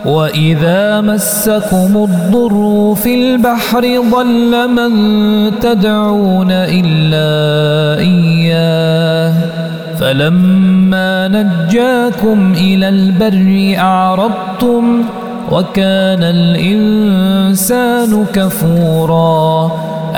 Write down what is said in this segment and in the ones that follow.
وإذا مسكم الضر في البحر ضل من تدعون إلا إياه فلما نجاكم إلى البر أعرضتم وكان الإنسان كفورا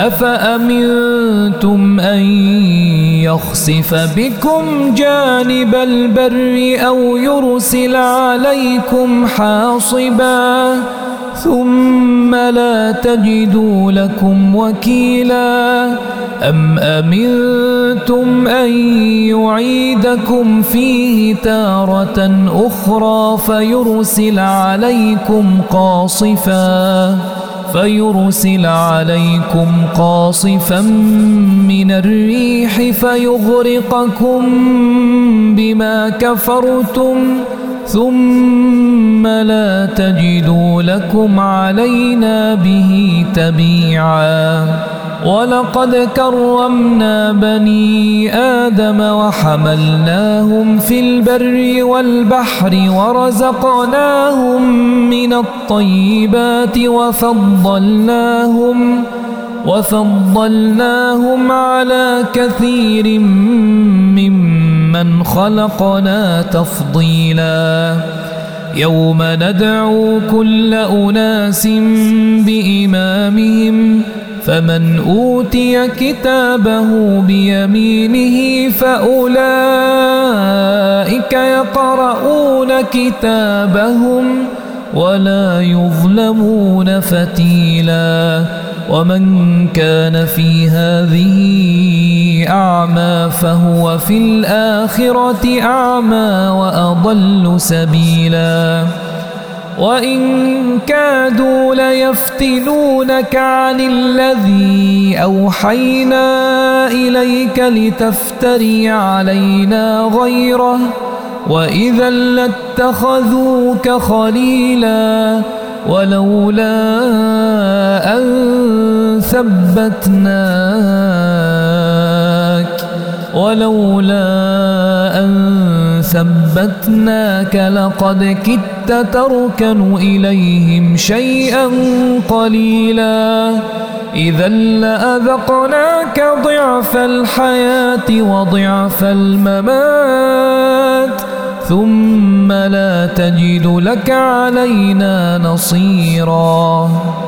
أفأمنتم أن يخسف بكم جانب البر أو يرسل عليكم حاصبا ثم لا تجدوا لكم وكيلا أم أمنتم أن يعيدكم فيه تارة أخرى فيرسل عليكم قاصفا من الريح فيغرقكم بما كفرتم ثم لا تجدوا لكم علينا به تبيعا ولقد كرمنا بني آدم وحملناهم في البر والبحر ورزقناهم من الطيبات وفضلناهم على كثير ممن خلقنا تفضيلا يوم ندعو كل أناس بإمامهم فمن أوتي كتابه بيمينه فأولئك يقرؤون كتابهم ولا يظلمون فتيلا ومن كان في هذه أعمى فهو في الآخرة أعمى وأضل سبيلا وإن كادوا ليفتنونك عن الذي أوحينا إليك لتفتري علينا غيره وإذا لاتخذوك خليلا ولولا أن ثبتناك لقد كدت تركن إليهم شيئا قليلا إذا لأذقناك ضعف الحياة وضعف الممات ثم لا تجد لك علينا نصيرا.